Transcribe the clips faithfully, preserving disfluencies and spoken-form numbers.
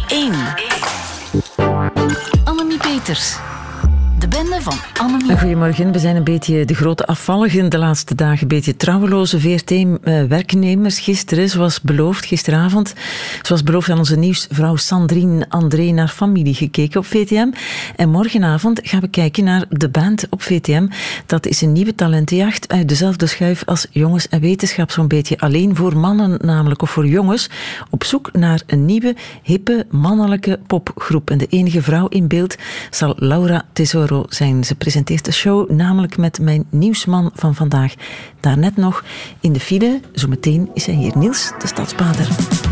één. Annemie Peters. De bende van Annemie. Goedemorgen, we zijn een beetje de grote afvalligen de laatste dagen. Een beetje trouweloze V R T-werknemers. Gisteren, zoals beloofd, gisteravond, zoals beloofd aan onze nieuwsvrouw Sandrine André naar Familie gekeken op V T M. En morgenavond gaan we kijken naar De Band op V T M. Dat is een nieuwe talentenjacht uit dezelfde schuif als Jongens en Wetenschap. Zo'n beetje alleen voor mannen, namelijk, of voor jongens. Op zoek naar een nieuwe, hippe, mannelijke popgroep. En de enige vrouw in beeld zal Laura Tesoro zijn. Ze presenteert de show namelijk met mijn nieuwsman van vandaag. Daarnet nog in de file. Zometeen is hij hier, Niels de Stadsbader.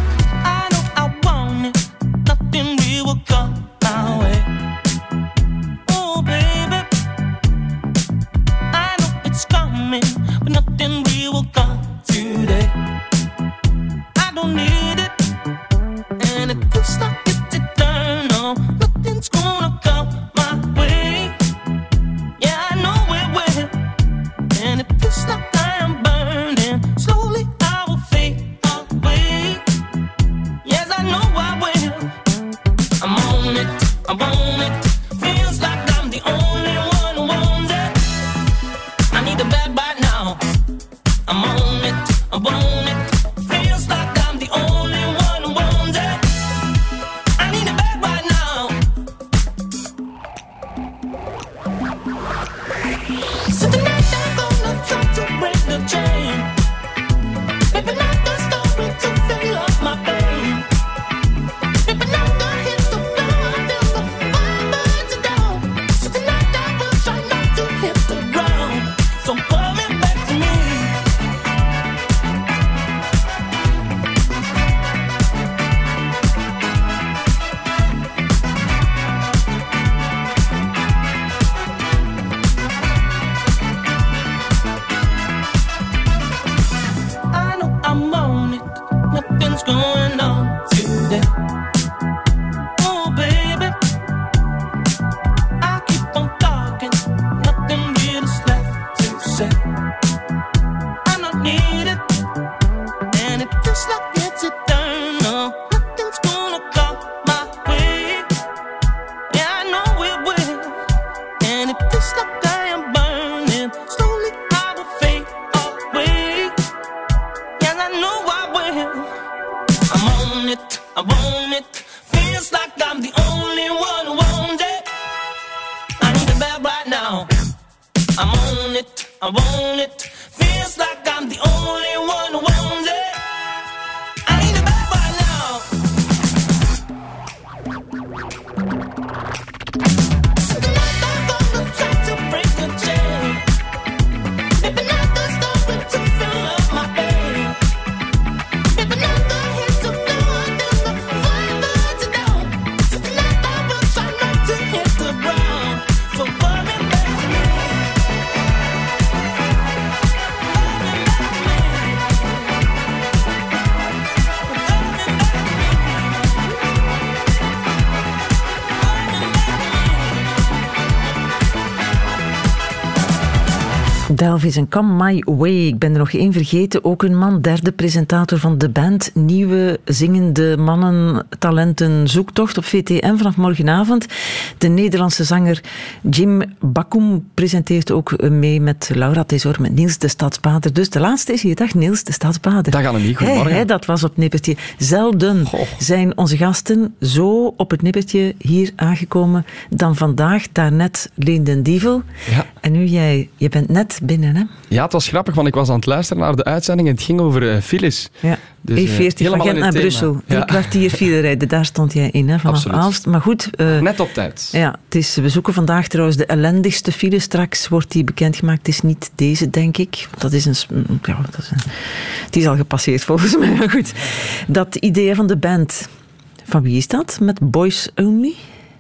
Delvis en Come My Way. Ik ben er nog één vergeten. Ook een man, derde presentator van De Band. Nieuwe zingende mannen, talenten, zoektocht op V T M vanaf morgenavond. De Nederlandse zanger Jim Bakkum presenteert ook mee met Laura Tesoro, met Niels de Stadsbader. Dus de laatste is hier. Dag Niels de Stadsbader. Dag Annemie, goedemorgen. Hey, hey, dat was op nippertje. Zelden Goh. zijn onze gasten zo op het nippertje hier aangekomen dan vandaag. Daarnet Leen den Dievel. Ja. En nu jij, je bent net binnen, hè? Ja, het was grappig, want ik was aan het luisteren naar de uitzending en het ging over uh, files. Ja. Dus, E veertig uh, van Gent naar Brussel. Drie ja. kwartier file rijden, daar stond jij in, hè, vanaf Absoluut. Aalst. Maar goed. Uh, Net op tijd. Ja, het is, we zoeken vandaag trouwens de ellendigste file. Straks wordt die bekendgemaakt. Het is niet deze, denk ik. Dat is een... Ja, dat is een die is al gepasseerd, volgens mij. Maar goed. Dat idee van de band, van wie is dat? Met Boys Only?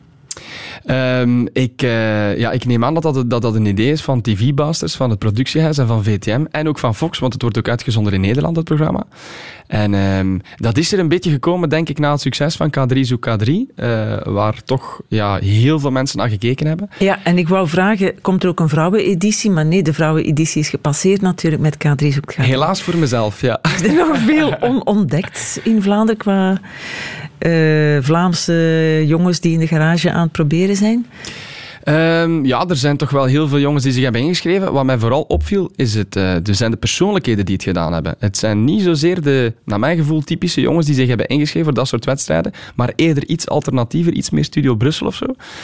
Um, ik, uh, ja, ik neem aan dat dat, dat dat een idee is van T V-basters, van het productiehuis en van V T M. En ook van Fox, want het wordt ook uitgezonden in Nederland, het programma. En um, dat is er een beetje gekomen, denk ik, na het succes van K drie zoekt K drie. Uh, waar toch ja, heel veel mensen naar gekeken hebben. Ja, en ik wou vragen, komt er ook een vrouweneditie? Maar nee, de vrouweneditie is gepasseerd natuurlijk met K drie zoekt K drie. Helaas voor mezelf, ja. Er is nog veel onontdekt in Vlaanderen qua uh, Vlaamse jongens die in de garage aan het proberen zijn? Um, ja, er zijn toch wel heel veel jongens die zich hebben ingeschreven. Wat mij vooral opviel, is het, uh, er zijn de persoonlijkheden die het gedaan hebben. Het zijn niet zozeer de, naar mijn gevoel, typische jongens die zich hebben ingeschreven voor dat soort wedstrijden, maar eerder iets alternatiever, iets meer Studio Brussel of zo.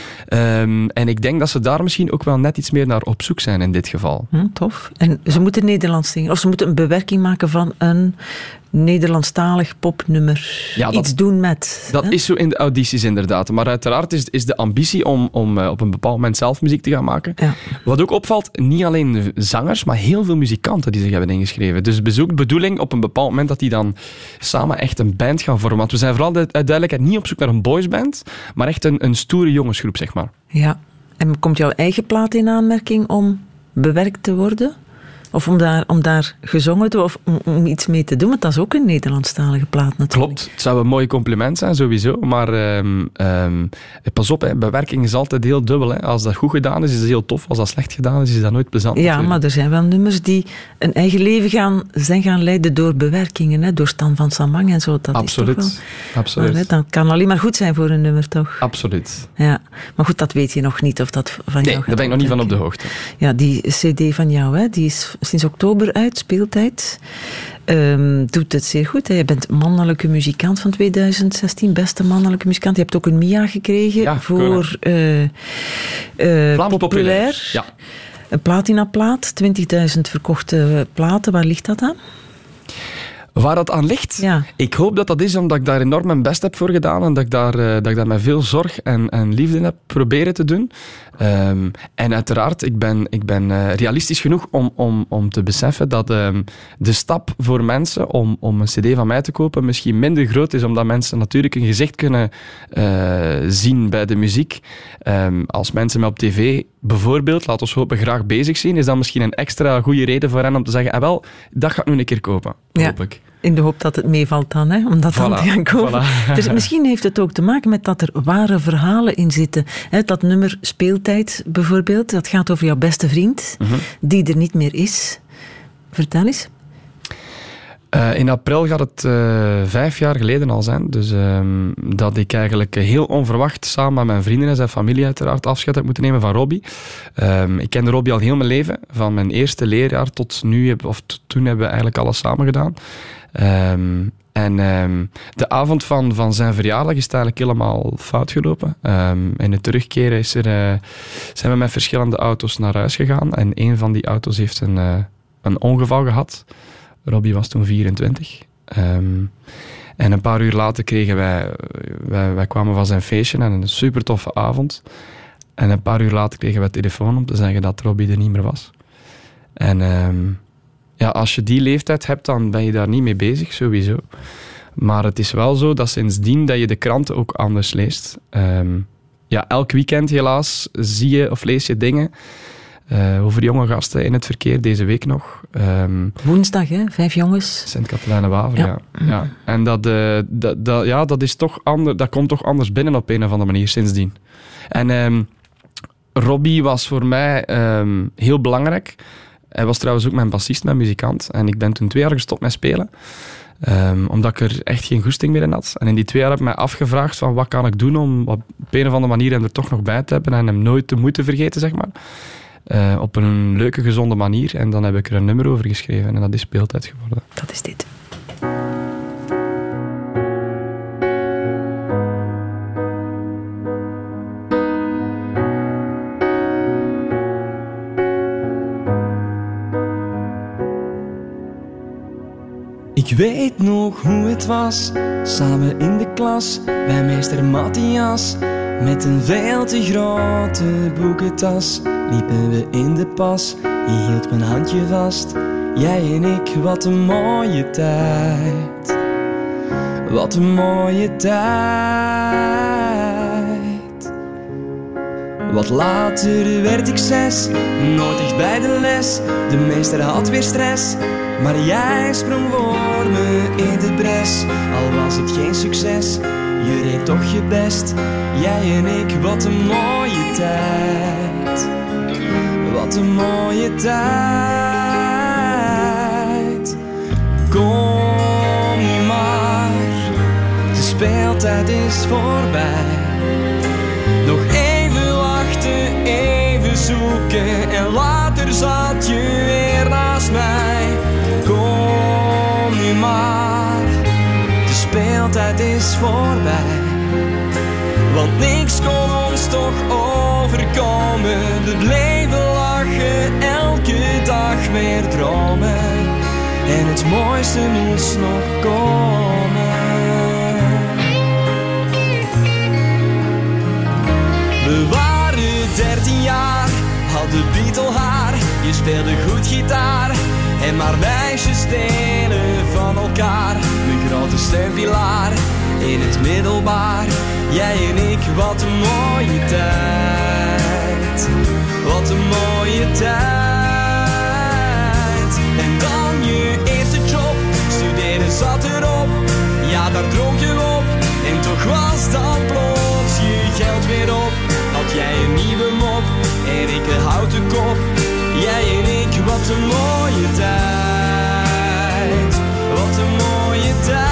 Um, en ik denk dat ze daar misschien ook wel net iets meer naar op zoek zijn in dit geval. Hm, tof. En ze moeten Nederlands zingen, of ze moeten een bewerking maken van een Nederlandstalig popnummer. Ja, dat, iets doen met. Dat hè? Is zo in de audities inderdaad. Maar uiteraard is, is de ambitie om, om uh, op een bepaald moment zelf muziek te gaan maken. Ja. Wat ook opvalt, niet alleen zangers, maar heel veel muzikanten die zich hebben ingeschreven. Dus het is ook de bedoeling op een bepaald moment dat die dan samen echt een band gaan vormen. Want we zijn vooral uit duidelijkheid niet op zoek naar een boysband, maar echt een, een stoere jongensgroep, zeg maar. Ja. En komt jouw eigen plaat in aanmerking om bewerkt te worden? Of om daar, om daar gezongen te of om, om iets mee te doen, want dat is ook een Nederlandstalige plaat natuurlijk. Klopt, het zou een mooi compliment zijn, sowieso. Maar um, um, pas op, hè, bewerking is altijd heel dubbel. Hè. Als dat goed gedaan is, is het heel tof. Als dat slecht gedaan is, is dat nooit plezant. Ja, natuurlijk. Maar er zijn wel nummers die een eigen leven gaan, zijn gaan leiden door bewerkingen. Hè, door Stan van Samang en zo. Dat Absoluut. Is toch wel, Absoluut. Maar, dat kan alleen maar goed zijn voor een nummer, toch? Absoluut. Ja, maar goed, dat weet je nog niet of dat van nee, jou gaat. Daar ben ik nog niet van op de hoogte. Ja, die cd van jou, hè, die is sinds oktober uit, speeltijd. Um, doet het zeer goed. Hè. Je bent mannelijke muzikant van tweeduizend zestien, beste mannelijke muzikant. Je hebt ook een M I A gekregen ja, voor uh, uh, populair. populair. Ja. Een platinaplaat, twintigduizend verkochte platen. Waar ligt dat aan? Waar dat aan ligt? Ja. Ik hoop dat dat is omdat ik daar enorm mijn best heb voor gedaan en dat ik daar, uh, dat ik daar met veel zorg en, en liefde heb proberen te doen. Um, en uiteraard, ik ben, ik ben uh, realistisch genoeg om, om, om te beseffen dat um, de stap voor mensen om, om een cd van mij te kopen misschien minder groot is, omdat mensen natuurlijk een gezicht kunnen uh, zien bij de muziek. Um, als mensen mij op tv bijvoorbeeld, laten we hopen, graag bezig zien, is dat misschien een extra goede reden voor hen om te zeggen, ah, wel, dat ga ik nu een keer kopen, ja. hoop ik. In de hoop dat het meevalt dan, hè, om dat voilà, dan te gaan kopen. Voilà. Dus misschien heeft het ook te maken met dat er ware verhalen in zitten. Hè, dat nummer Speeltijd bijvoorbeeld, dat gaat over jouw beste vriend, mm-hmm. die er niet meer is. Vertel eens. Uh, in april gaat het uh, vijf jaar geleden al zijn. Dus uh, dat ik eigenlijk heel onverwacht samen met mijn vrienden en zijn familie uiteraard afscheid heb moeten nemen van Robbie. Uh, ik kende Robbie al heel mijn leven. Van mijn eerste leerjaar tot nu, of t- toen hebben we eigenlijk alles samen gedaan. Um, en um, de avond van, van zijn verjaardag is het eigenlijk helemaal fout gelopen. Um, in het terugkeren is er, uh, zijn we met verschillende auto's naar huis gegaan. En een van die auto's heeft een, uh, een ongeval gehad. Robbie was toen vierentwintig. Um, en een paar uur later kregen wij, wij... Wij kwamen van zijn feestje en een super toffe avond. En een paar uur later kregen wij telefoon om te zeggen dat Robbie er niet meer was. En... Um, Ja, als je die leeftijd hebt, dan ben je daar niet mee bezig, sowieso. Maar het is wel zo dat sindsdien dat je de kranten ook anders leest. Um, ja, elk weekend helaas zie je of lees je dingen uh, over jonge gasten in het verkeer, deze week nog. Um, Woensdag, hè? Vijf jongens. Sint-Katelijne-Waver, ja. ja. ja. En dat, uh, dat, dat, ja, dat, is toch ander, dat komt toch anders binnen op een of andere manier sindsdien. En um, Robbie was voor mij um, heel belangrijk. Hij was trouwens ook mijn bassist, mijn muzikant. En ik ben toen twee jaar gestopt met spelen. Um, omdat ik er echt geen goesting meer in had. En in die twee jaar heb ik mij afgevraagd van wat kan ik doen om op een of andere manier hem er toch nog bij te hebben en hem nooit te moeten vergeten, zeg maar. Uh, op een leuke, gezonde manier. En dan heb ik er een nummer over geschreven en dat is Speeltijd geworden. Dat is dit. Ik weet nog hoe het was, samen in de klas, bij meester Matthias. Met een veel te grote boekentas, liepen we in de pas. Je hield mijn handje vast, jij en ik, wat een mooie tijd. Wat een mooie tijd. Wat later werd ik zes, nooit echt bij de les. De meester had weer stress, maar jij sprong voor me in de bres. Al was het geen succes, je deed toch je best. Jij en ik, wat een mooie tijd. Wat een mooie tijd. Kom nu maar, de speeltijd speeltijd is voorbij. Nog even wachten, even zoeken en later zat je weer naast mij. Kom nu maar, de speeltijd is voorbij. Want niks kon ons toch overkomen. We bleven lachen, elke dag weer dromen. En het mooiste moest nog komen. We waren dertien jaar, hadden bietelhaar. Je speelde goed gitaar en maar meisjes stelen van elkaar. Mijn grote steunpilaar in het middelbaar. Jij en ik, wat een mooie tijd. Wat een mooie tijd. En dan je eerste job, studeren zat erop. Ja, daar dronk je op. En toch was dan plots je geld weer op. Had jij een nieuwe mop en ik een houten kop. Jij en ik, wat een mooie tijd. Wat een mooie tijd.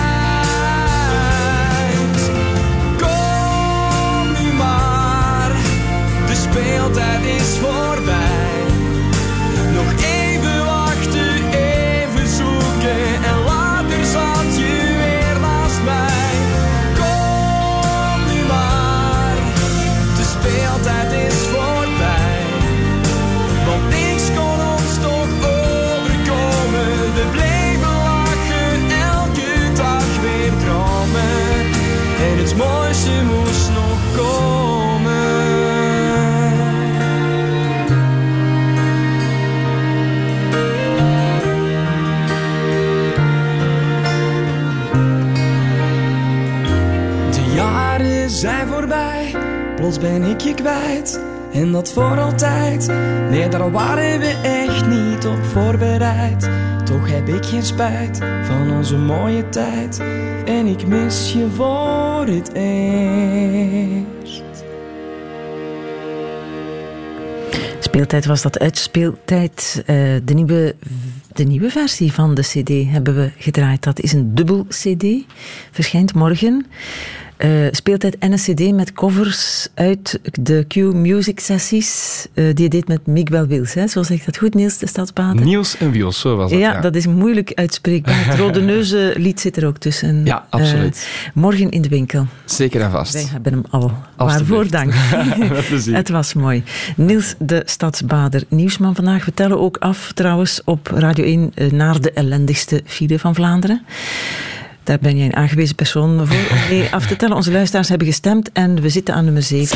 De speeltijd is voorbij. Nog even wachten, even zoeken en later zat je weer naast mij. Kom nu maar, de speeltijd is voorbij. Want niks kon ons toch overkomen. We bleven lachen, elke dag weer dromen. En het mooiste moest nog komen. Zijn voorbij, plots ben ik je kwijt. En dat voor altijd. Nee, daar waren we echt niet op voorbereid. Toch heb ik geen spijt van onze mooie tijd. En ik mis je voor het eerst. Speeltijd was dat uit Speeltijd. Uh, de, nieuwe, de nieuwe versie van de cd hebben we gedraaid. Dat is een dubbel cd. Verschijnt morgen. Uh, Speeltijd en een cd met covers uit de Q Music sessies. Uh, die je deed met Miguel Wils. Hè? Zo zeg ik dat goed, Niels de Stadsbader? Niels en Wils, zo was dat. Ja, ja. dat is moeilijk uitspreekbaar. Het Rode Neuzen lied zit er ook tussen. Ja, absoluut. Uh, morgen in de winkel. Zeker en vast. Wij hebben hem al. Waarvoor dank. Het was mooi. Niels de Stadsbader, nieuwsman vandaag. We tellen ook af trouwens op Radio één uh, naar de ellendigste file van Vlaanderen. Daar ben jij een aangewezen persoon voor om mee af te tellen. Onze luisteraars hebben gestemd en we zitten aan nummer zeven.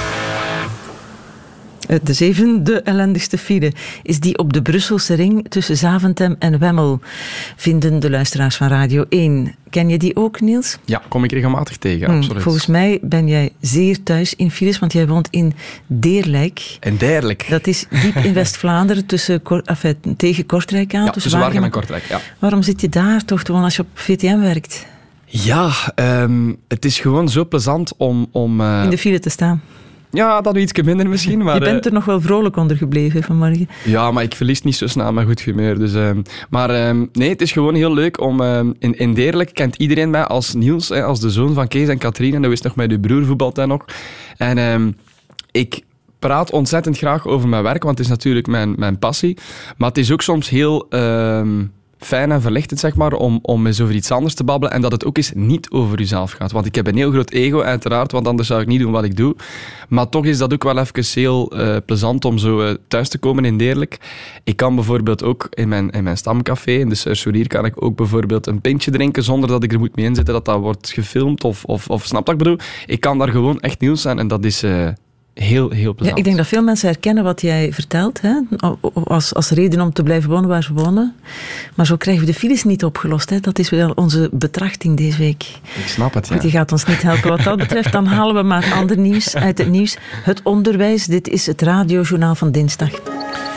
De zevende ellendigste file is die op de Brusselse ring tussen Zaventem en Wemmel, vinden de luisteraars van Radio één. Ken je die ook, Niels? Ja, kom ik regelmatig tegen, hmm, absoluut. Volgens mij ben jij zeer thuis in files, want jij woont in Deerlijk. En Deerlijk. Dat is diep in West-Vlaanderen, tussen, enfin, tegen Kortrijk aan. Ja, tussen, tussen Waregem en Kortrijk, ja. Waarom zit je daar toch gewoon als je op V T M werkt? Ja, um, het is gewoon zo plezant om... om uh... in de file te staan. Ja, dat iets minder misschien. Maar, je bent er uh, nog wel vrolijk onder gebleven vanmorgen. Ja, maar ik verlies niet zo snel mijn goed humeur. Dus, uh, maar uh, nee, het is gewoon heel leuk om... Uh, in, in Deerlijk kent iedereen mij als Niels, hè, als de zoon van Kees en Katrien. En dat wist nog met uw broer voetbalt hij nog. En uh, ik praat ontzettend graag over mijn werk, want het is natuurlijk mijn, mijn passie. Maar het is ook soms heel... Uh, fijn en verlichtend, zeg maar, om, om eens over iets anders te babbelen en dat het ook eens niet over jezelf gaat. Want ik heb een heel groot ego, uiteraard, want anders zou ik niet doen wat ik doe. Maar toch is dat ook wel even heel uh, plezant om zo uh, thuis te komen in Deerlijk. Ik kan bijvoorbeeld ook in mijn, in mijn stamcafé, in de Sur-sur-Ier, kan ik ook bijvoorbeeld een pintje drinken zonder dat ik er moet mee inzitten, dat dat wordt gefilmd of, of, of snap wat ik bedoel. Ik kan daar gewoon echt nieuws zijn en dat is... Uh, Heel, heel plezant. Ja, ik denk dat veel mensen herkennen wat jij vertelt, hè? Als, als reden om te blijven wonen waar ze wonen. Maar zo krijgen we de files niet opgelost. Hè? Dat is wel onze betrachting deze week. Ik snap het, ja. Goed, die gaat ons niet helpen wat dat betreft. Dan halen we maar ander nieuws uit het nieuws. Het onderwijs, dit is het radiojournaal van dinsdag.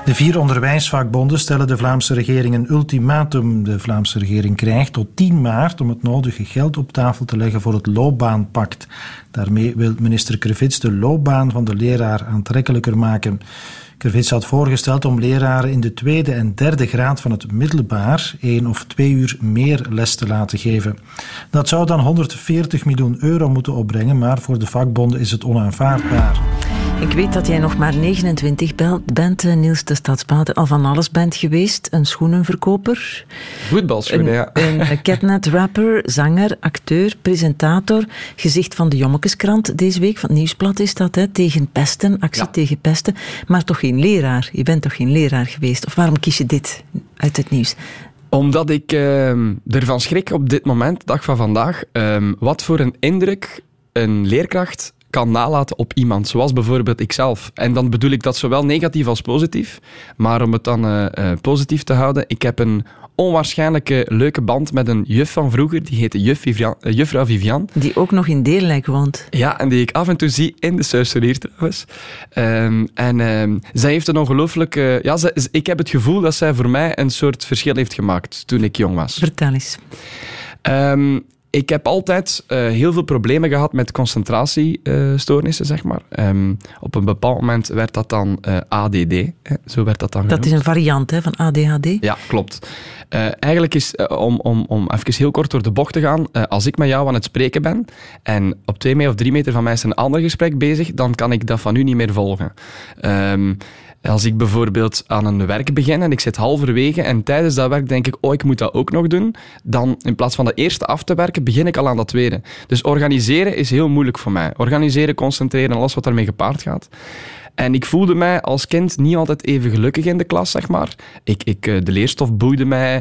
De vier onderwijsvakbonden stellen de Vlaamse regering een ultimatum. De Vlaamse regering krijgt tot tien maart om het nodige geld op tafel te leggen voor het loopbaanpact. Daarmee wil minister Krevits de loopbaan van de leraar aantrekkelijker maken. Krevits had voorgesteld om leraren in de tweede en derde graad van het middelbaar één of twee uur meer les te laten geven. Dat zou dan honderdveertig miljoen euro moeten opbrengen, maar voor de vakbonden is het onaanvaardbaar. Ik weet dat jij nog maar negenentwintig bent, Niels de Stadsbader. Al van alles bent geweest. Een schoenenverkoper. Voetbalschoenen, een, ja. Een catnet-rapper, zanger, acteur, presentator. Gezicht van de Jommekeskrant deze week. Van het Nieuwsblad is dat, hè. Tegen pesten, actie ja. tegen pesten. Maar toch geen leraar. Je bent toch geen leraar geweest? Of waarom kies je dit uit het nieuws? Omdat ik uh, ervan schrik op dit moment, dag van vandaag, uh, wat voor een indruk een leerkracht kan nalaten op iemand, zoals bijvoorbeeld ikzelf. En dan bedoel ik dat zowel negatief als positief. Maar om het dan uh, uh, positief te houden, ik heb een onwaarschijnlijke leuke band met een juf van vroeger, die heette juf Vivian, uh, juffrouw Vivian. Die ook nog in Deerlijk woont. Ja, en die ik af en toe zie in de Suiselier trouwens. Um, en um, zij heeft een ongelooflijk... Uh, ja, zij, ik heb het gevoel dat zij voor mij een soort verschil heeft gemaakt toen ik jong was. Vertel eens. Um, Ik heb altijd uh, heel veel problemen gehad met concentratiestoornissen, uh, zeg maar. Um, op een bepaald moment werd dat dan uh, A D D. Hè? Zo werd dat dan genoemd. Dat is een variant, hè, van A D H D? Ja, klopt. Uh, eigenlijk is, uh, om, om, om even heel kort door de bocht te gaan, uh, als ik met jou aan het spreken ben en op twee meter of drie meter van mij is een ander gesprek bezig, dan kan ik dat van u niet meer volgen. Um, Als ik bijvoorbeeld aan een werk begin en ik zit halverwege en tijdens dat werk denk ik, oh, ik moet dat ook nog doen, dan in plaats van de eerste af te werken, begin ik al aan dat tweede. Dus organiseren is heel moeilijk voor mij. Organiseren, concentreren en alles wat daarmee gepaard gaat. En ik voelde mij als kind niet altijd even gelukkig in de klas, zeg maar. Ik, ik, de leerstof boeide mij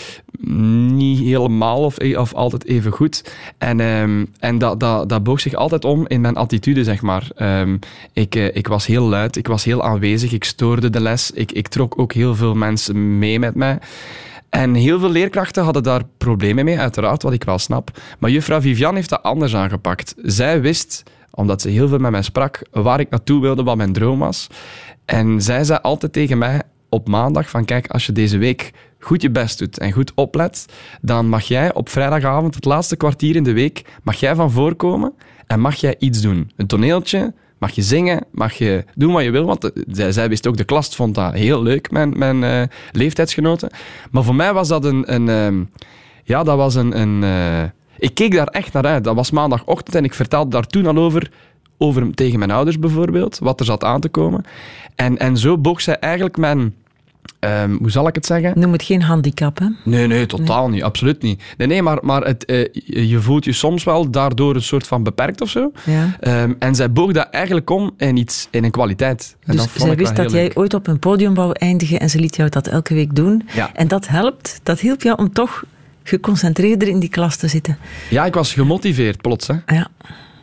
niet helemaal of, of altijd even goed. En, um, en dat, dat, dat boog zich altijd om in mijn attitude, zeg maar. Um, ik, uh, ik was heel luid, ik was heel aanwezig, ik stoorde de les. Ik, ik trok ook heel veel mensen mee met mij. En heel veel leerkrachten hadden daar problemen mee, uiteraard, wat ik wel snap. Maar juffrouw Vivian heeft dat anders aangepakt. Zij wist, omdat ze heel veel met mij sprak, waar ik naartoe wilde, wat mijn droom was. En zij zei altijd tegen mij op maandag van kijk, als je deze week goed je best doet en goed oplet, dan mag jij op vrijdagavond, het laatste kwartier in de week, mag jij van voorkomen en mag jij iets doen. Een toneeltje, mag je zingen, mag je doen wat je wil, want zij, zij wist ook, de klas vond dat heel leuk, mijn, mijn uh, leeftijdsgenoten. Maar voor mij was dat een... een uh, ja, dat was een... een uh, ik keek daar echt naar uit. Dat was maandagochtend en ik vertelde daar toen al over, over tegen mijn ouders bijvoorbeeld, wat er zat aan te komen. En, en zo boog zij eigenlijk mijn... Um, hoe zal ik het zeggen? Noem het geen handicap, hè? Nee, nee, totaal nee. niet. Absoluut niet. Nee, nee maar, maar het, uh, je voelt je soms wel daardoor een soort van beperkt of zo. Ja. Um, en zij boog dat eigenlijk om in iets, in een kwaliteit. En dus dat vond zij ik wist dat jij leuk. Ooit op een podium wou eindigen en ze liet jou dat elke week doen. Ja. En dat helpt. Dat hielp jou om toch geconcentreerder in die klas te zitten. Ja, ik was gemotiveerd plots. Hè. Ja.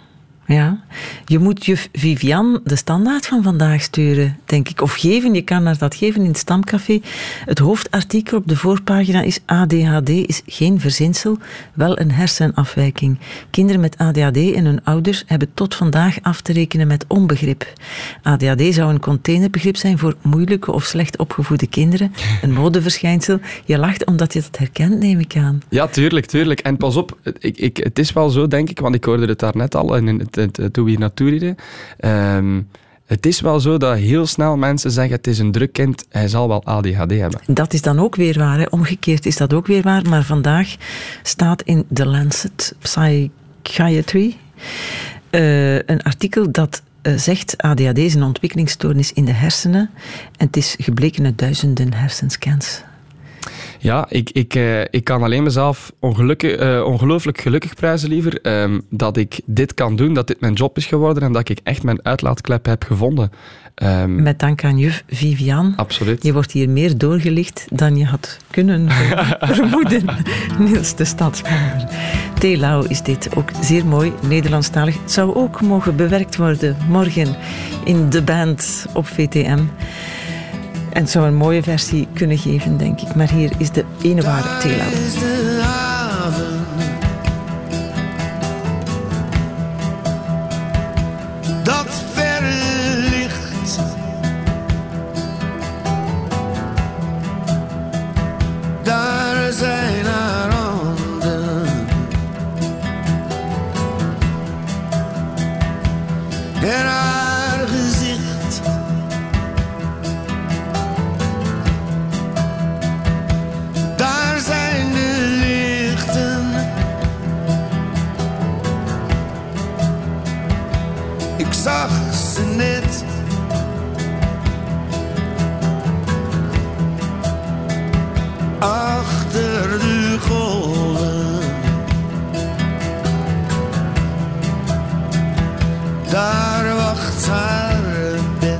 Ja, je moet juf Vivian de standaard van vandaag sturen, denk ik. Of geven, je kan haar dat geven in het Stamcafé. Het hoofdartikel op de voorpagina is A D H D is geen verzinsel, wel een hersenafwijking. Kinderen met A D H D en hun ouders hebben tot vandaag af te rekenen met onbegrip. A D H D zou een containerbegrip zijn voor moeilijke of slecht opgevoede kinderen. Een modeverschijnsel. Je lacht omdat je dat herkent, neem ik aan. Ja, tuurlijk, tuurlijk. En pas op, ik, ik, het is wel zo, denk ik, want ik hoorde het daarnet al in het toen we hier naartoe reden. Um, het is wel zo dat heel snel mensen zeggen het is een druk kind, hij zal wel A D H D hebben. Dat is dan ook weer waar. Hè? Omgekeerd is dat ook weer waar. Maar vandaag staat in The Lancet Psychiatry uh, een artikel dat uh, zegt A D H D is een ontwikkelingsstoornis in de hersenen. En het is gebleken uit duizenden hersenscans. Ja, ik, ik, uh, ik kan alleen mezelf ongelukkig, uh, ongelooflijk gelukkig prijzen, liever, um, dat ik dit kan doen, dat dit mijn job is geworden en dat ik echt mijn uitlaatklep heb gevonden. Um, Met dank aan juf Vivian. Absoluut. Je wordt hier meer doorgelicht dan je had kunnen vermoeden. Niels de Stadsbader. Telau is dit, ook zeer mooi, Nederlandstalig. Het zou ook mogen bewerkt worden morgen in de band op V T M. En het zou een mooie versie kunnen geven, denk ik. Maar hier is de ene ware Telau. Dat verre licht en haar gezicht. Daar zijn de lichten. Ik zag ze net. Achter de golven. Daar wacht haar bed.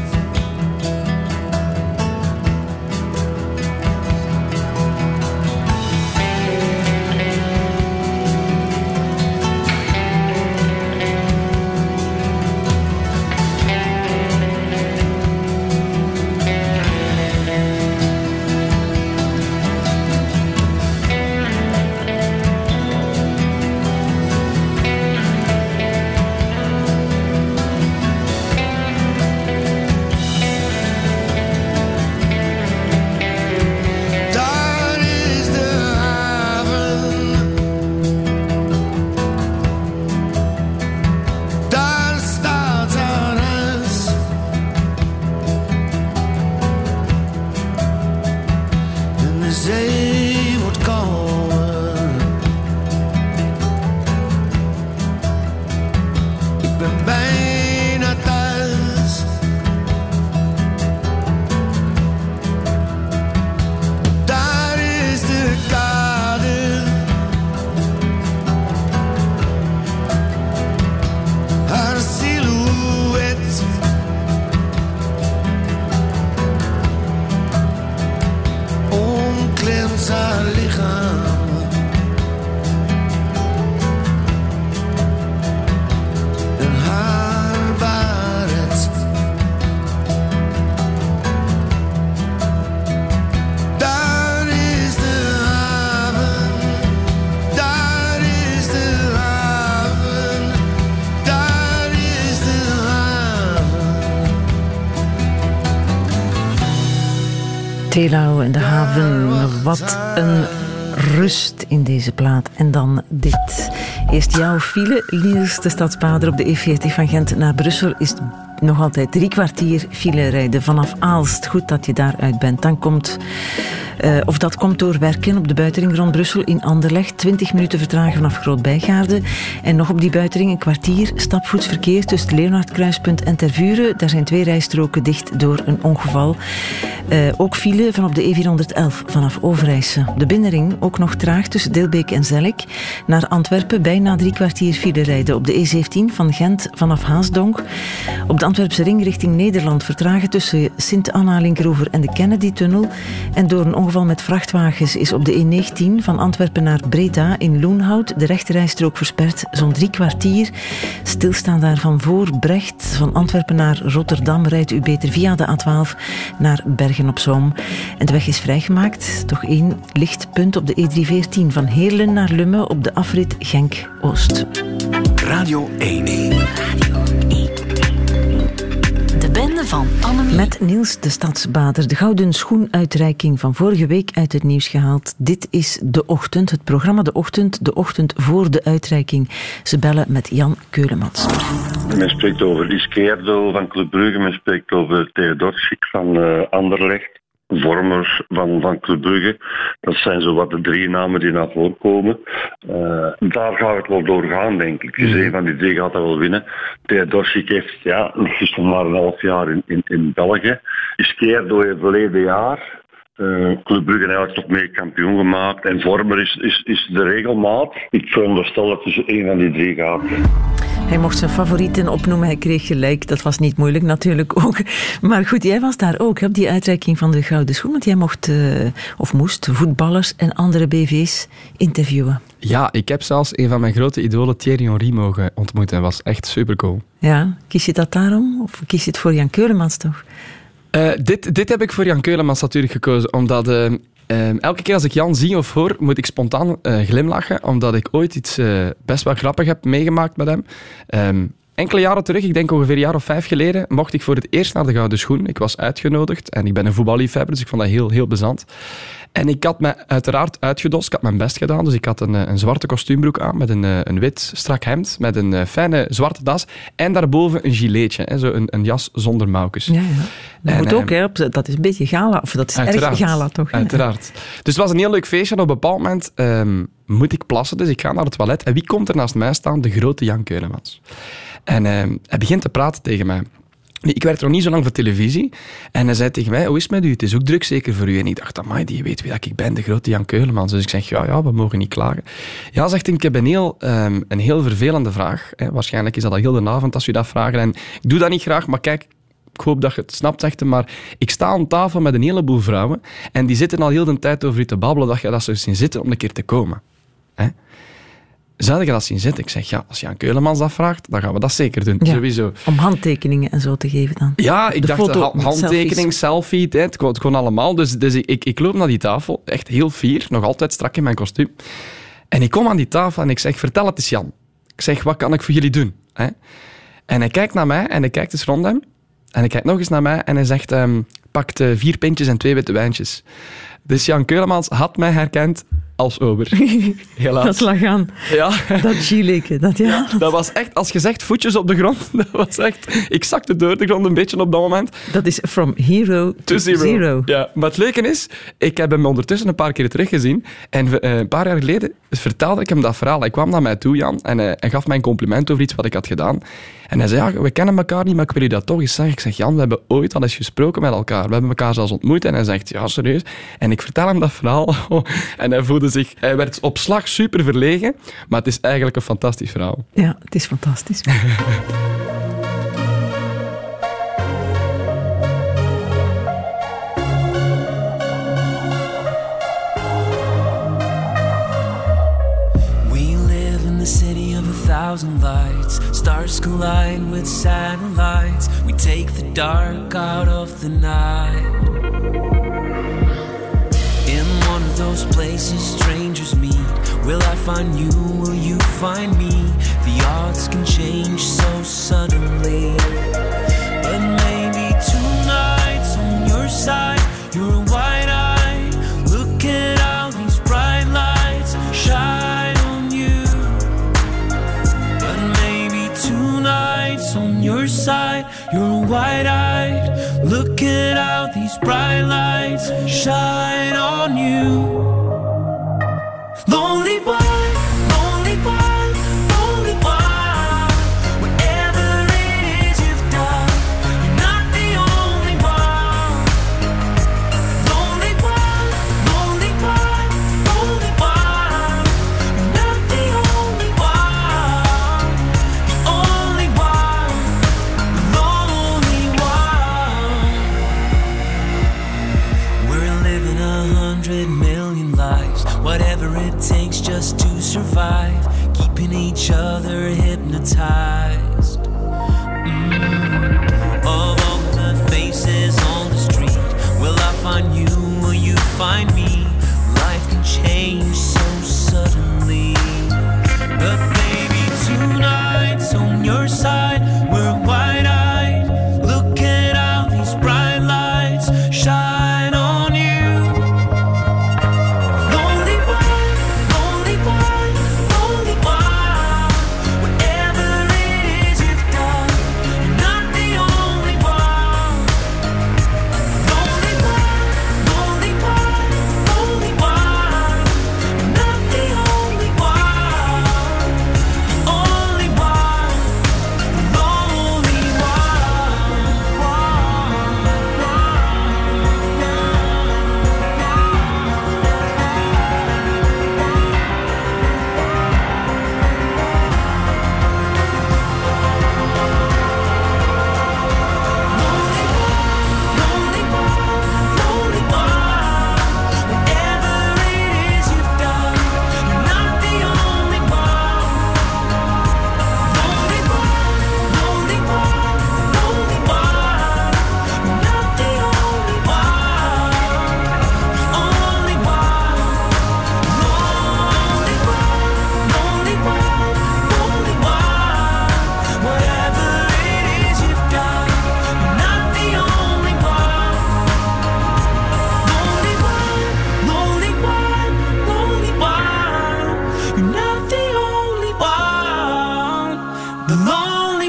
Telau en de haven. Wat een rust in deze plaat. En dan dit. Eerst jouw file, Liers, de stadsbader op de E veertig van Gent naar Brussel, is nog altijd drie kwartier file rijden vanaf Aalst. Goed dat je daaruit bent. Dan komt... Uh, of dat komt door werken op de buitenring rond Brussel in Anderlecht. twintig minuten vertragen vanaf Groot-Bijgaarde. En nog op die buitenring een kwartier stapvoetsverkeer tussen het Leonardkruispunt en Tervuren. Daar zijn twee rijstroken dicht door een ongeval. Uh, ook file van op de E vierhonderdelf vanaf Overijse. De binnenring ook nog traag tussen Dilbeek en Zellik. Naar Antwerpen bijna drie kwartier file rijden op de E zeventien van Gent vanaf Haasdonk. Op de Antwerpse ring richting Nederland vertragen tussen Sint-Anna-Linkeroever en de Kennedy-tunnel. En door een ongeval met vrachtwagens is op de E negentien van Antwerpen naar Breda in Loenhout de rechterrijstrook versperd, zo'n drie kwartier. Stilstaan daarvan voor Brecht. Van Antwerpen naar Rotterdam rijdt u beter via de A twaalf naar Bergen-op-Zoom. En de weg is vrijgemaakt. Toch één lichtpunt op de E driehonderdveertien van Heerlen naar Lummen op de afrit Genk-Oost. Radio één. De bende van Annemie. Met Niels de Stadsbader, de gouden schoenuitreiking van vorige week uit het nieuws gehaald. Dit is De Ochtend, het programma De Ochtend, de ochtend voor de uitreiking. Ze bellen met Jan Keulemans. Men spreekt over Izquierdo van Club Brugge, men spreekt over Theodorsik van uh, Anderlecht. Vormers van, van Club Brugge. Dat zijn zo wat de drie namen die naar voren komen. Uh, daar gaat het wel doorgaan, denk ik. Dus een van die drie gaat dat wel winnen. Theodorsik heeft ja, nog eens maar een half jaar in, in, in België. Izquierdo heeft verleden jaar. Uh, Club Brugge heeft toch mee kampioen gemaakt. En Vormer is, is, is de regelmaat. Ik veronderstel dat tussen één van die drie gaat. Hij mocht zijn favorieten opnoemen, hij kreeg gelijk. Dat was niet moeilijk natuurlijk ook. Maar goed, jij was daar ook op die uitreiking van de Gouden Schoen. Want jij mocht, uh, of moest, voetballers en andere B V's interviewen. Ja, ik heb zelfs een van mijn grote idolen, Thierry Henry, mogen ontmoeten. Dat was echt supercool. Ja, kies je dat daarom? Of kies je het voor Jan Keulemans toch? Uh, dit, dit heb ik voor Jan Keulemans natuurlijk gekozen, omdat... Uh, Uh, elke keer als ik Jan zie of hoor, moet ik spontaan uh, glimlachen, omdat ik ooit iets uh, best wel grappig heb meegemaakt met hem. Um, enkele jaren terug, ik denk ongeveer een jaar of vijf geleden, mocht ik voor het eerst naar de Gouden Schoen. Ik was uitgenodigd en ik ben een voetballiefhebber, dus ik vond dat heel, heel plezant. En ik had me uiteraard uitgedost, ik had mijn best gedaan, dus ik had een, een zwarte kostuumbroek aan met een, een wit strak hemd, met een fijne zwarte das en daarboven een gileetje, hè, zo een, een jas zonder mouwtjes. Ja, ja. Dat en, moet ook, eh, hè, op- dat is een beetje gala, of dat is Uiteraard. erg gala toch? hè? Uiteraard. Dus het was een heel leuk feestje en op een bepaald moment um, moet ik plassen, dus ik ga naar het toilet. En wie komt er naast mij staan? De grote Jan Keulemans. En um, hij begint te praten tegen mij. Nee, ik werkte nog niet zo lang voor televisie. En hij zei tegen mij, hoe is het met u? Het is ook druk zeker voor u. En ik dacht, amai, die weet wie dat ik ben, de grote Jan Keulemans. Dus ik zeg, ja, ja, we mogen niet klagen. Ja, zegt hij, ik heb een heel, um, een heel vervelende vraag. Hè. Waarschijnlijk is dat al heel de avond als u dat vraagt. En ik doe dat niet graag, maar kijk, ik hoop dat je het snapt, zegt hij, maar ik sta aan tafel met een heleboel vrouwen en die zitten al heel de tijd over u te babbelen dat je dat zou zien zitten om een keer te komen. Hè? Zou je dat zien zitten? Ik zeg, ja, als Jan Keulemans dat vraagt, dan gaan we dat zeker doen, Ja, sowieso. Om handtekeningen en zo te geven dan. Ja, ik De dacht, foto ha- met handtekening, selfie, hè, het, kon, het kon allemaal. Dus, dus ik, ik loop naar die tafel, echt heel fier, nog altijd strak in mijn kostuum. En ik kom aan die tafel en ik zeg, vertel het eens Jan. Ik zeg, wat kan ik voor jullie doen? Hè? En hij kijkt naar mij en hij kijkt eens rond hem. En hij kijkt nog eens naar mij en hij zegt, um, pakt uh, vier pintjes en twee witte wijntjes. Dus Jan Keulemans had mij herkend als ober. Helaas. Dat lag aan. Ja. Dat gileke, dat ja. Dat was echt, als je zegt voetjes op de grond, dat was echt... Ik zakte door de grond een beetje op dat moment. Dat is from hero to, To zero. zero. Ja, maar het leuke is, ik heb hem ondertussen een paar keer teruggezien. En uh, een paar jaar geleden vertelde ik hem dat verhaal. Hij kwam naar mij toe, Jan, en uh, hij gaf mij een compliment over iets wat ik had gedaan. En hij zei, ja, we kennen elkaar niet, maar ik wil je dat toch eens zeggen. Ik zeg, Jan, we hebben ooit al eens gesproken met elkaar. We hebben elkaar zelfs ontmoet. En hij zegt, ja, serieus. En ik vertel hem dat verhaal. En hij voelde zich... Hij werd op slag super verlegen. Maar het is eigenlijk een fantastisch verhaal. Ja, het is fantastisch. We live in the city of a thousand lights. Stars collide with satellites. We take the dark out of the night. In one of those places strangers meet. Will I find you? Will you find me? The odds can change so suddenly. But maybe tonight's on your side. You're wide-eyed, looking out these bright lights shine on you. But maybe tonight's on your side. You're wide-eyed, looking out these bright lights shine on you. Lonely one, lonely one, lonely one. Whatever it is you've done, you're not the only one. Lonely one, lonely one, lonely one. You're not the only one. The only one, the lonely one. We're living a hundred million lives. Whatever it takes just to survive, keeping each other hypnotized. Mm. Of all the faces on the street, will I find you? Will you find me? Life can change so suddenly. But baby, tonight's on your side. We're wide-eyed, looking out these bright lights shine on you. Lonely one, lonely one, lonely one.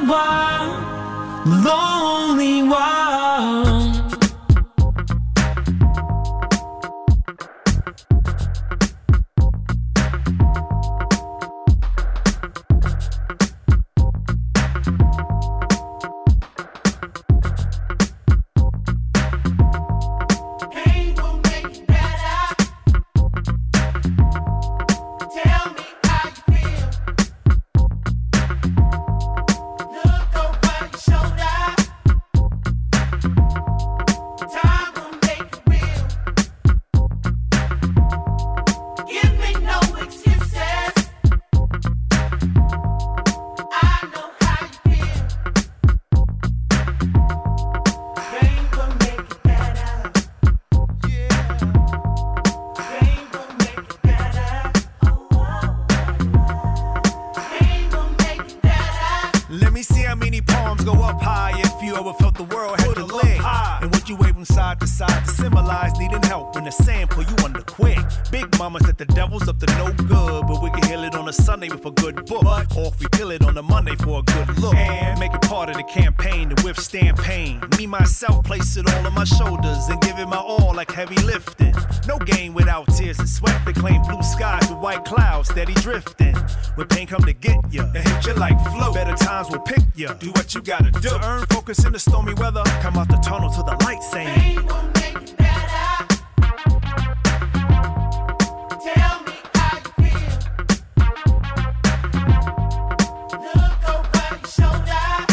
one, lonely one. Place it all on my shoulders and give it my all like heavy lifting. No game without tears and sweat. They claim blue skies with white clouds steady drifting. When pain come to get ya and hit you like flow, better times will pick ya. Do what you gotta do to earn focus in the stormy weather. Come out the tunnel to the light saying pain will make it better. Tell me how you feel. Look over your shoulder.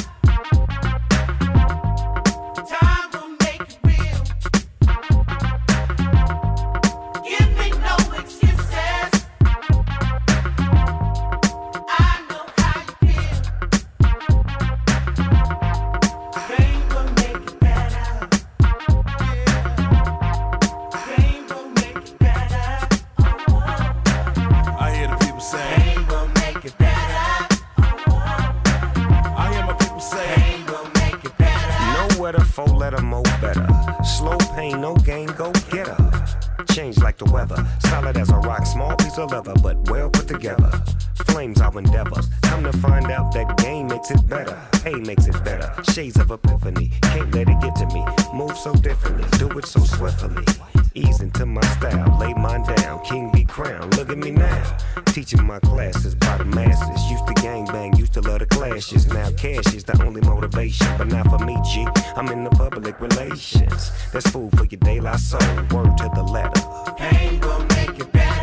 Leather, but well put together. Flames our endeavors. Come to find out that game makes it better. Hey makes it better. Shades of epiphany. Can't let it get to me. Move so differently. Do it so swiftly. Ease into my style. Lay mine down. King be crowned. Look at me now. Teaching my classes by the masses. Used to gang bang. Used to love the clashes. Now cash is the only motivation. But not for me, G. I'm in the public relations. That's food for your De La Soul. Word to the letter. Pain will make it better.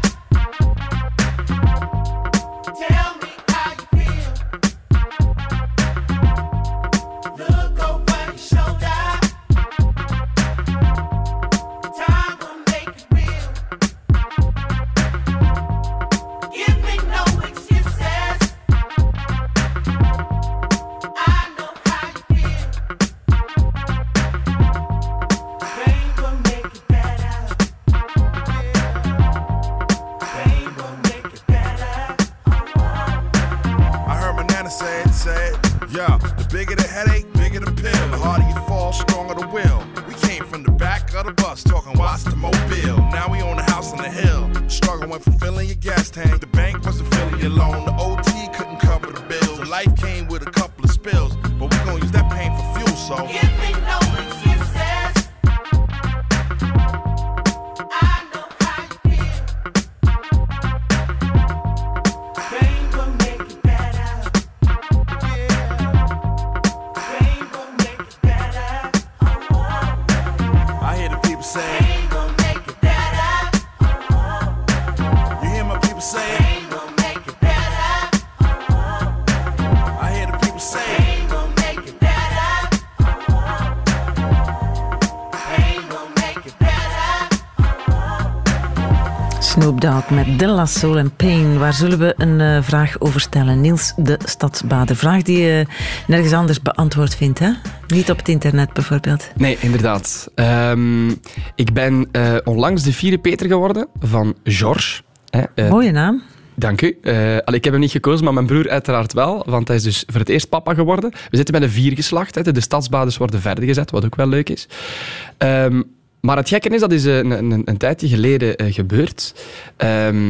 Snoop Dogg met De La Soul en Pain. Waar zullen we een uh, vraag over stellen? Niels, de stadsbader. Vraag die je nergens anders beantwoord vindt, hè? Niet op het internet bijvoorbeeld. Nee, inderdaad. Um, ik ben uh, onlangs de vierde Peter geworden van George. Hè, uh, Mooie naam. Dank u. Uh, allee, ik heb hem niet gekozen, maar mijn broer uiteraard wel. Want hij is dus voor het eerst papa geworden. We zitten met een viergeslacht. Hè. De stadsbaders worden verder gezet, wat ook wel leuk is. Um, maar het gekke is, dat is een, een, een tijdje geleden uh, gebeurd. Um,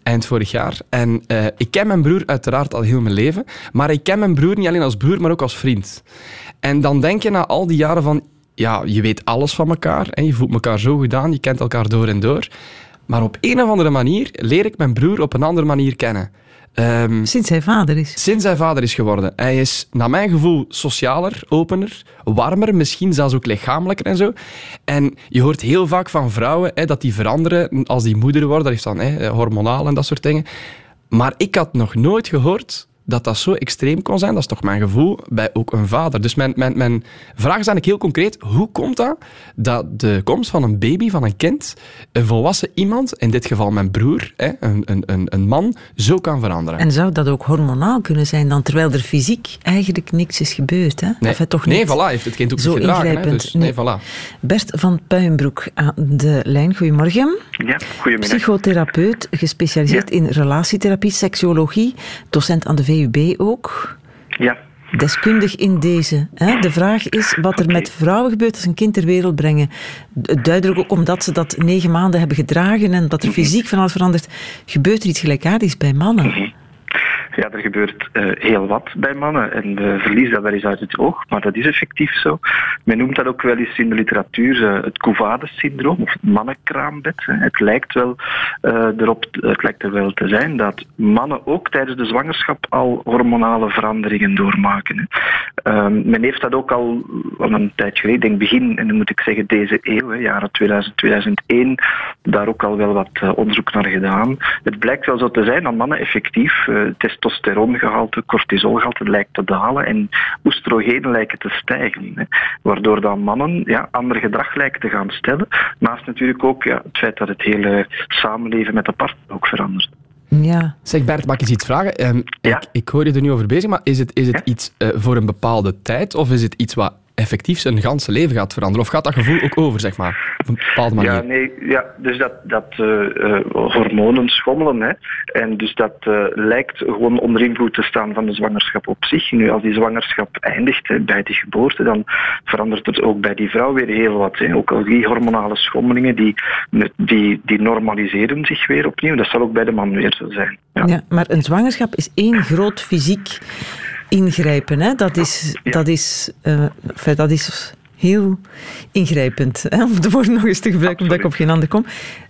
eind vorig jaar. En uh, ik ken mijn broer uiteraard al heel mijn leven, maar ik ken mijn broer niet alleen als broer, maar ook als vriend. En dan denk je na al die jaren van, ja, je weet alles van elkaar, hè, je voelt elkaar zo goed aan, je kent elkaar door en door. Maar op een of andere manier leer ik mijn broer op een andere manier kennen. Um, sinds hij vader is? Sinds hij vader is geworden. Hij is, naar mijn gevoel, socialer, opener, warmer, misschien zelfs ook lichamelijker en zo. En je hoort heel vaak van vrouwen hè, dat die veranderen als die moeder worden. Dat heeft dan hè, hormonaal en dat soort dingen. Maar ik had nog nooit gehoord dat dat zo extreem kon zijn, dat is toch mijn gevoel, bij ook een vader. Dus mijn, mijn, mijn vraag is eigenlijk heel concreet. Hoe komt dat dat de komst van een baby, van een kind, een volwassen iemand, in dit geval mijn broer, hè, een, een, een man, zo kan veranderen? En zou dat ook hormonaal kunnen zijn dan, terwijl er fysiek eigenlijk niks is gebeurd? Hè? Nee, of toch nee niet voilà, heeft het kind ook zo niet gedragen. Hè? ingrijpend. Dus, nee, nee. Voilà. Bert van Puijenbroek aan de lijn. Goedemorgen. Ja, goedemiddag. Psychotherapeut, gespecialiseerd ja. in relatietherapie, seksologie, docent aan de V U B ook. Ja. Deskundig in deze. Hè? De vraag is wat er okay. met vrouwen gebeurt als een kind ter wereld brengen. Duidelijk ook omdat ze dat negen maanden hebben gedragen en dat er fysiek van alles verandert. Gebeurt er iets gelijkaardigs bij mannen? Mm-hmm. Ja, er gebeurt uh, heel wat bij mannen en we verliezen dat wel eens uit het oog, maar dat is effectief zo. Men noemt dat ook wel eens in de literatuur uh, het Couvades-syndroom of het mannenkraambed. Hè. Het lijkt wel uh, erop, het lijkt er wel te zijn dat mannen ook tijdens de zwangerschap al hormonale veranderingen doormaken. Hè. Uh, men heeft dat ook al, al een tijd geleden, ik denk begin, en dan moet ik zeggen deze eeuw, hè, jaren tweeduizend, tweeduizend één, daar ook al wel wat uh, onderzoek naar gedaan. Het blijkt wel zo te zijn dat mannen effectief uh, testosterongehalte, cortisolgehalte lijkt te dalen en oestrogenen lijken te stijgen. Hè, waardoor dan mannen ja, ander gedrag lijken te gaan stellen. Naast natuurlijk ook ja, het feit dat het hele samenleven met de partner ook verandert. Ja. Zeg Bert, mag ik eens iets vragen? Um, ja. ik, ik hoor je er nu over bezig, maar is het, is het ja? iets uh, voor een bepaalde tijd of is het iets wat effectief zijn ganse leven gaat veranderen? Of gaat dat gevoel ook over, zeg maar, op een bepaalde manier? Ja, nee, ja, dus dat, dat uh, uh, hormonen schommelen, hè, en dus dat uh, lijkt gewoon onder invloed te staan van de zwangerschap op zich. Nu, als die zwangerschap eindigt hè, bij die geboorte, dan verandert het ook bij die vrouw weer heel wat. Hè. Ook al die hormonale schommelingen, die, die, die normaliseren zich weer opnieuw. Dat zal ook bij de man weer zo zijn. Ja, ja maar een zwangerschap is één groot fysiek ingrijpen, hè? Dat is, ja. dat is, uh, enfin, dat is heel ingrijpend, hè? Om de woorden nog eens te gebruiken, omdat ik op geen ander kom.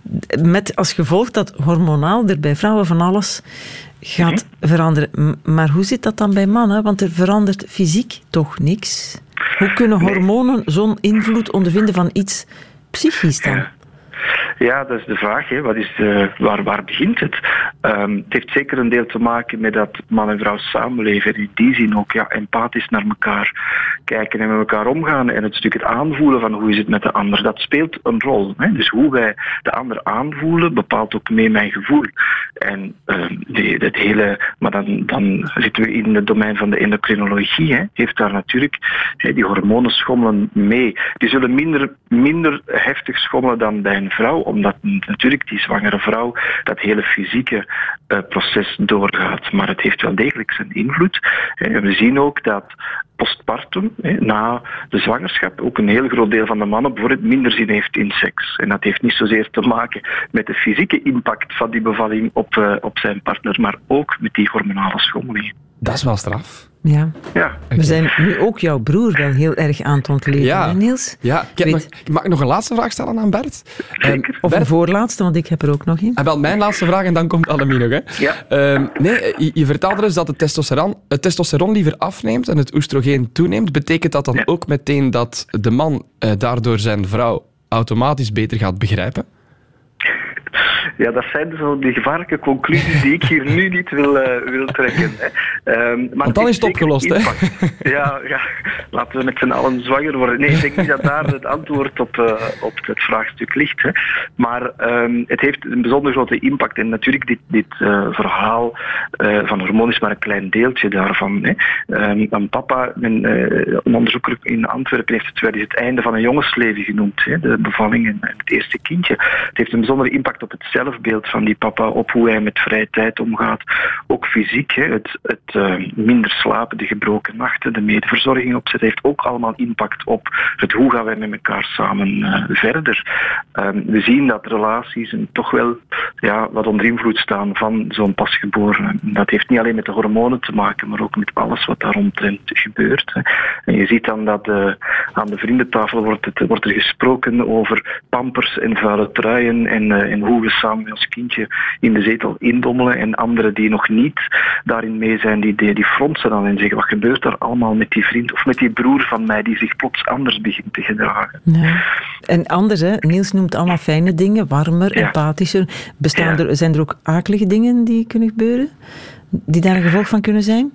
Met als gevolg dat hormonaal er bij vrouwen van alles gaat mm-hmm. veranderen. Maar hoe zit dat dan bij mannen? Want er verandert fysiek toch niks. Hoe kunnen hormonen nee. zo'n invloed ondervinden van iets psychisch dan? Ja. Ja, dat is de vraag. Hè. Wat is de, waar, waar begint het? Um, het heeft zeker een deel te maken met dat man en vrouw samenleven. En in die zin ook ja, empathisch naar elkaar kijken en met elkaar omgaan. En het stuk het aanvoelen van hoe is het met de ander. Dat speelt een rol. Hè. Dus hoe wij de ander aanvoelen bepaalt ook mee mijn gevoel. En um, die, het hele, maar dan, dan zitten we in het domein van de endocrinologie. Hè. Heeft daar natuurlijk hè, die hormonen schommelen mee. Die zullen minder, minder heftig schommelen dan bij een vrouw, omdat natuurlijk die zwangere vrouw dat hele fysieke uh, proces doorgaat. Maar het heeft wel degelijk zijn invloed. En we zien ook dat postpartum, hè, na de zwangerschap, ook een heel groot deel van de mannen bijvoorbeeld minder zin heeft in seks. En dat heeft niet zozeer te maken met de fysieke impact van die bevalling op, uh, op zijn partner, maar ook met die hormonale schommelingen. Dat is wel straf. Ja. ja. We okay. zijn nu ook jouw broer wel heel erg aan het ontleden, ja. hè, Niels? Ja, ik heb nog, mag ik nog een laatste vraag stellen aan Bert? Zeker. Of Bert? een voorlaatste, want ik heb er ook nog een. En wel, mijn laatste vraag en dan komt Annemie nog. Hè. Ja. Um, nee, je, je vertelde dus dat het testosteron, het testosteron liever afneemt en het oestrogeen toeneemt. Betekent dat dan ja. ook meteen dat de man uh, daardoor zijn vrouw automatisch beter gaat begrijpen? Ja, dat zijn zo die gevaarlijke conclusies die ik hier nu niet wil, uh, wil trekken. Hè. Um, maar Want dan is het opgelost, hè? Ja, ja, laten we met z'n allen zwanger worden. Nee, ik denk niet dat daar het antwoord op, uh, op het vraagstuk ligt. Hè. Maar um, het heeft een bijzonder grote impact. En natuurlijk, dit, dit uh, verhaal uh, van hormonen is maar een klein deeltje daarvan. Hè. Um, een papa, een, uh, een onderzoeker in Antwerpen heeft het wel eens het einde van een jongensleven genoemd. Hè. De bevalling en het eerste kindje. Het heeft een bijzondere impact op het zelf zelfbeeld van die papa, op hoe hij met vrije tijd omgaat. Ook fysiek, hè, het, het uh, minder slapen, de gebroken nachten, de medeverzorging opzetten, heeft ook allemaal impact op het hoe gaan wij met elkaar samen uh, verder. Um, we zien dat relaties toch wel ja, wat onder invloed staan van zo'n pasgeborene. Dat heeft niet alleen met de hormonen te maken, maar ook met alles wat daaromtrent gebeurt. Hè. En je ziet dan dat uh, aan de vriendentafel wordt, het, wordt er gesproken over pampers en vuile truien en, uh, en hoe we samen met ons kindje in de zetel indommelen. En anderen die nog niet daarin mee zijn, die, die, die fronsen dan en zeggen, wat gebeurt er allemaal met die vriend of met die broer van mij die zich plots anders begint te gedragen. Ja. En anders, hè? Niels noemt allemaal fijne dingen, warmer, ja. empathischer. Bestaan Ja. er, zijn er ook akelige dingen die kunnen gebeuren? Die daar een gevolg van kunnen zijn?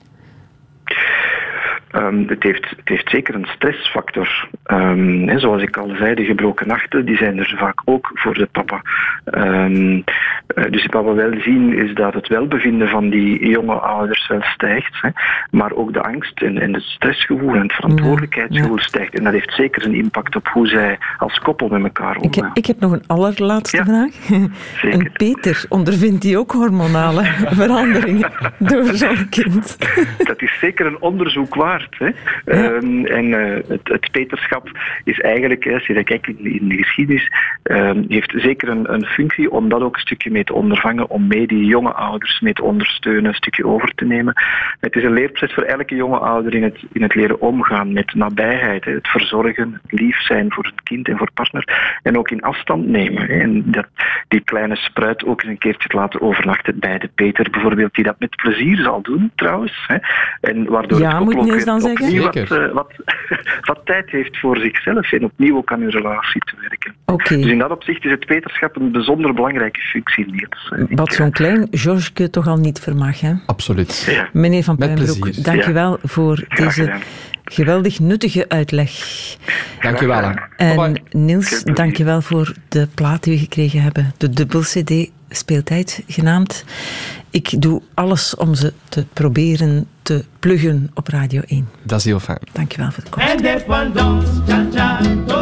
Um, het, heeft, het heeft zeker een stressfactor. Um, he, zoals ik al zei, de gebroken nachten, die zijn er vaak ook voor de papa. Um, uh, dus wat we wel zien is dat het welbevinden van die jonge ouders wel stijgt, hè, maar ook de angst en, en het stressgevoel en het verantwoordelijkheidsgevoel ja, ja. stijgt. En dat heeft zeker een impact op hoe zij als koppel met elkaar omgaan. Ik heb, ik heb nog een allerlaatste ja, vraag. Zeker. En Peter, ondervindt hij ook hormonale veranderingen door zo'n kind? Dat is zeker een onderzoek waard. Hè. Ja. Um, en uh, het, het peterschap is eigenlijk, als je dat kijkt in, in de geschiedenis, um, heeft zeker een, een functie om dat ook een stukje mee te ondervangen, om mee die jonge ouders mee te ondersteunen, een stukje over te nemen. Het is een leerproces voor elke jonge ouder in het, in het leren omgaan met nabijheid, hè. Het verzorgen, het lief zijn voor het kind en voor partner, en ook in afstand nemen. Hè. En dat, die kleine spruit ook eens een keertje te laten overnachten bij de Peter bijvoorbeeld, die dat met plezier zal doen trouwens. Hè. En waardoor ja, het koppel ook weer dan opnieuw wat, uh, wat, wat tijd heeft voor zichzelf en opnieuw ook aan hun relatie te werken. Okay. Dus in dat opzicht is het peterschap een bijzonder belangrijke functie. Niels. Wat zo'n klein Georgeke toch al niet vermag, hè? Absoluut. Ja. Meneer Van Puimbroek, dank ja. u wel voor Graag deze gedaan. geweldig nuttige uitleg. Dank je wel. En Niels, dank je wel voor de plaat die we gekregen hebben. De dubbel C D Speeltijd genaamd. Ik doe alles om ze te proberen te pluggen op Radio één. Dat is heel fijn. Dank je wel voor de komst.